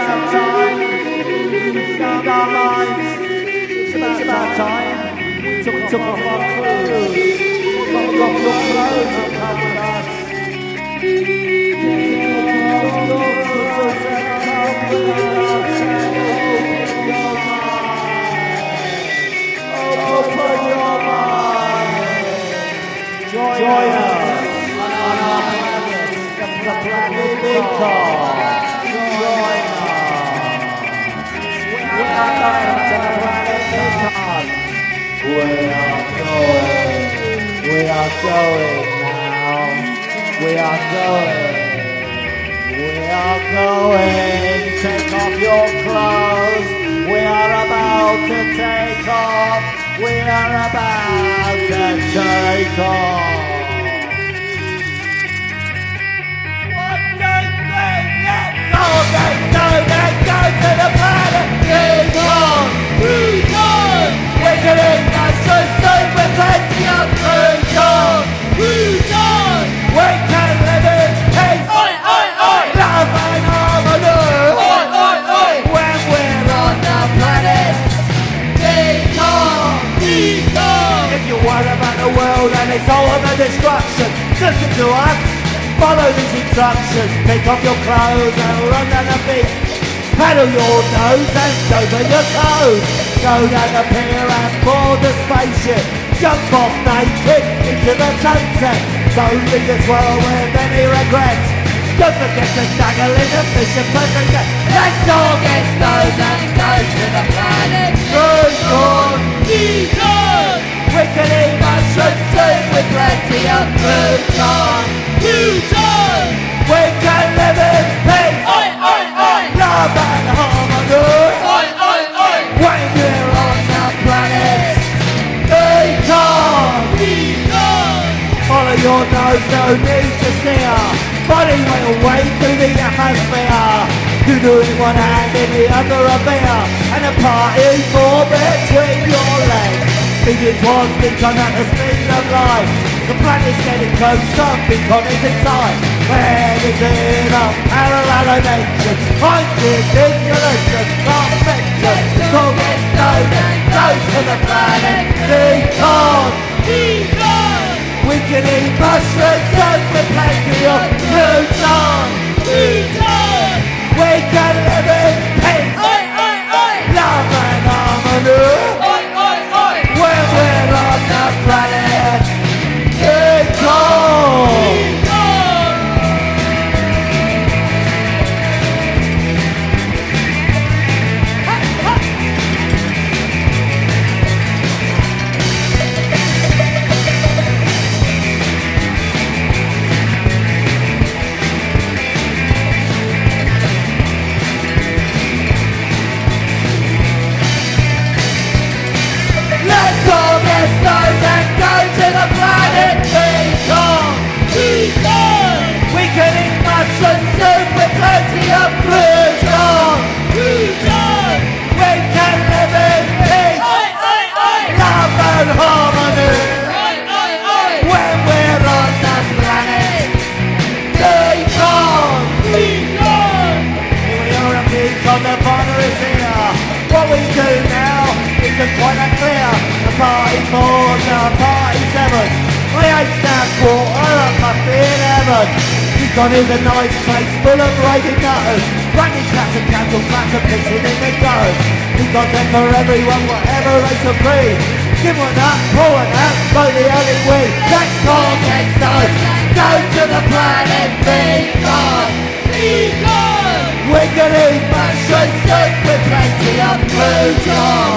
about time. Found our minds. It's about time. We took off our clothes. Took off your clothes and come with us. Open your mind. Join us on our planet, the planet Lincoln. Join us. We are going to the planet Lincoln. We are going now. We are going. Take off your clothes. We are about to take off. We are about to take off. 1, 2, 3, let's go! Let's go to the planet Lincoln. Lincoln! We're getting national soon with plenty of freedom. Freedom! We can live in peace. Oi, oi, oi! Love and harmony. Oi, oi, oi! When we're on the planet Lincoln. If you worry about the world and it's all about destruction, listen to us. Follow these instructions. Take off your clothes and run down the beach. Paddle your nose and over your toes. Go down the pier and board the spaceship. Jump off naked into the sunset. Don't leave this world with any regrets. Don't forget to snuggle in the fish and perfect net. Let's all get stoned and go to the planet Lincoln. We can eat mushroom soup with plenty of gluten. We can live in peace. Oi, oi, oi! Love and harmony. Oi, oi, oi! When we're on the planet Lincoln. Follow your nose, no need to steer. Body will wave through the atmosphere. You do it one hand in the other a beer. And a party for between your legs. Begin towards Lincoln at the speed of light. The planet's getting closer, Lincoln is inside. When it's in a parallel dimension, pointed installation, perfection. So get stoned and go to the planet Lincoln. We can eat mushrooms and with plenty of gluten. We can live in peace. Oi, oi, oi! Love and harmony. Oi, oi, oi! When we're on the planet Lincoln. We can eat mushroom soup with plenty of gluten. We can live in peace. Oi, oi, oi! Love and harmony. Oi, oi, oi! When we're on the planet Lincoln. Here we are at Lincoln, the partner is here. What we do now isn't quite that clear. The party 4, now party 7. I ain't stand water, I must be in heaven. Lincoln is a nice place full of raving nutters. Running cats and candle flats and pissing in the gutters. Lincoln's there for everyone, whatever race or creed. Give one up, pull one out, blow the early weed. Let's all get stoned, go to the planet Lincoln. We can eat mushroom soup with plenty of gluten.